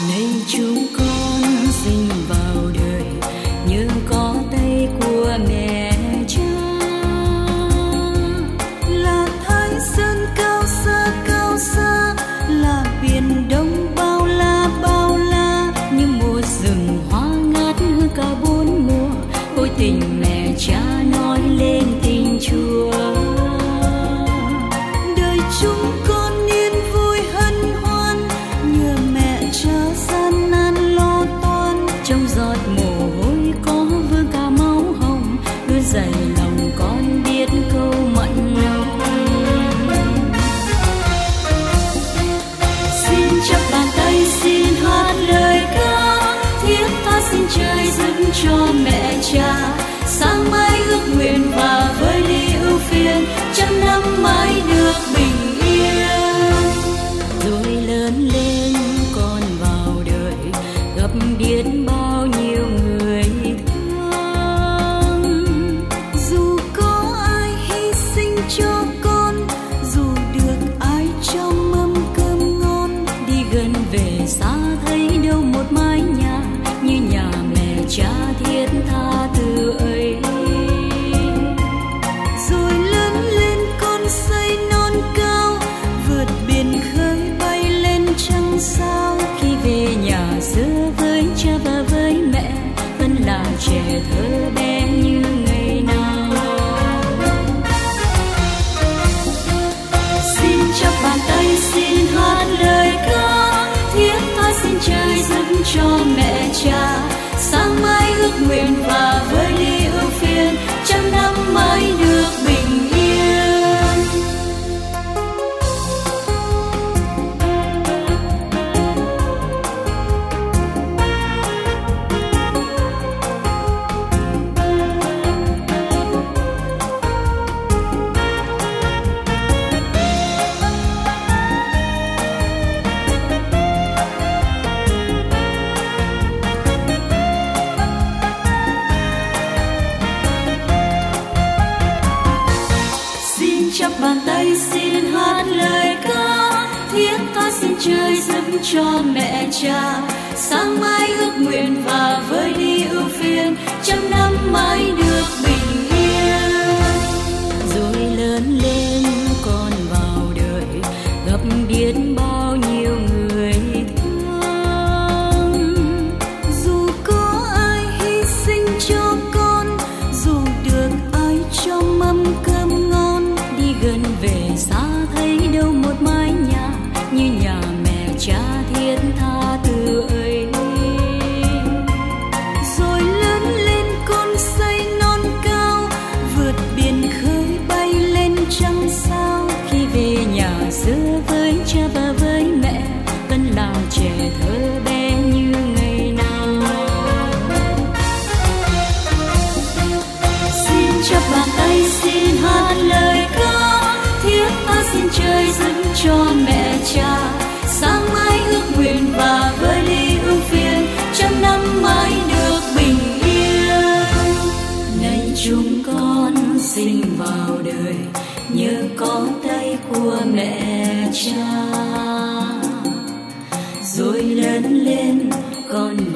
Này chúng con sinh vào đời nhờ có tay của mẹ cha, là Thái Sơn cao xa, là biển Đông bao la, như mùa rừng hoa ngát hương cả bốn mùa. Ôi tình mẹ cha nói lên tình Chúa. Đời chúng con yên vui hân hoan nhờ mẹ cha gian nan lo toan. Trong giọt mồ hôi có vương cả máu hồng, luôn dày lòng con biết câu mặn nồng. Xin chắp bàn tay xin hát lời ca, thiết tha xin trời dâng cho mẹ cha. Sáng mai ước nguyện và với ly ưu phiền, trăm năm mãi được bình yên. Rồi lớn lên con vào đời, gặp biết bao nhiêu người thương. Dù có ai hy sinh cho con, dù được ai cho mâm cơm ngon, đi gần về xa thấy đâu một mái nhà như nhà mẹ cha thiết tha từ ấy. Rồi lớn lên con xây non cao, vượt biển khơi bay lên trăng sao. Khi về nhà xưa với cha và với mẹ, vẫn là trẻ thơ bé như ngày nào. Xin chắp bàn tay xin hát lời ca, thiết tha xin trời dâng cho mẹ cha. Sáng mai ước nguyện và với ly ưu phiền, trăm năm mãi được bình yên. Chắp bàn tay xin hát lời ca, thiết tha xin trời dâng cho mẹ cha. Sáng mai ước nguyện và với ly ưu phiền, trăm năm mãi được bình yên. Rồi lớn lên con vào đời, gặp biết bao nhiêu người thương. Dù có ai hy sinh cho con, dù được ai cho mâm cơm ngon, gần về xa thấy đâu một mái nhà như nhà mẹ cha thiết tha từ ấy. Rồi lớn lên con xây non cao, vượt biển khơi bay lên trăng sao. Khi về nhà xưa với cha và với mẹ, vẫn là trẻ thơ bé như ngày nào. Xin chắp bàn tay xin hát lời ca, thiết tha xin trời dâng cho mẹ cha. Sáng mai ước nguyện và với ly ưu phiền, trăm năm mãi được bình yên. Này chúng con sinh vào đời nhờ có tay của mẹ cha. Rồi lớn lên con